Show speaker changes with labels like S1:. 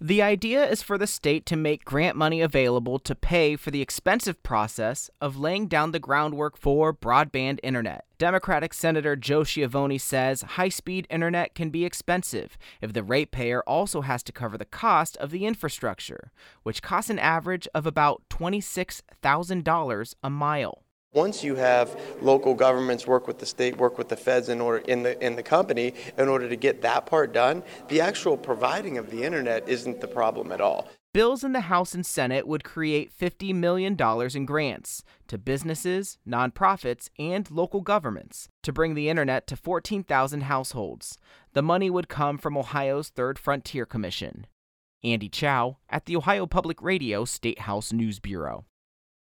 S1: The idea is for the state to make grant money available to pay for the expensive process of laying down the groundwork for broadband internet. Democratic Senator Joe Schiavone says high-speed internet can be expensive if the ratepayer also has to cover the cost of the infrastructure, which costs an average of about $26,000 a mile.
S2: Once you have local governments work with the state, work with the feds in the company in order to get that part done, the actual providing of the internet isn't the problem at all.
S1: Bills in the House and Senate would create $50 million in grants to businesses, nonprofits, and local governments to bring the internet to 14,000 households. The money would come from Ohio's Third Frontier Commission. Andy Chow at the Ohio Public Radio State House News Bureau.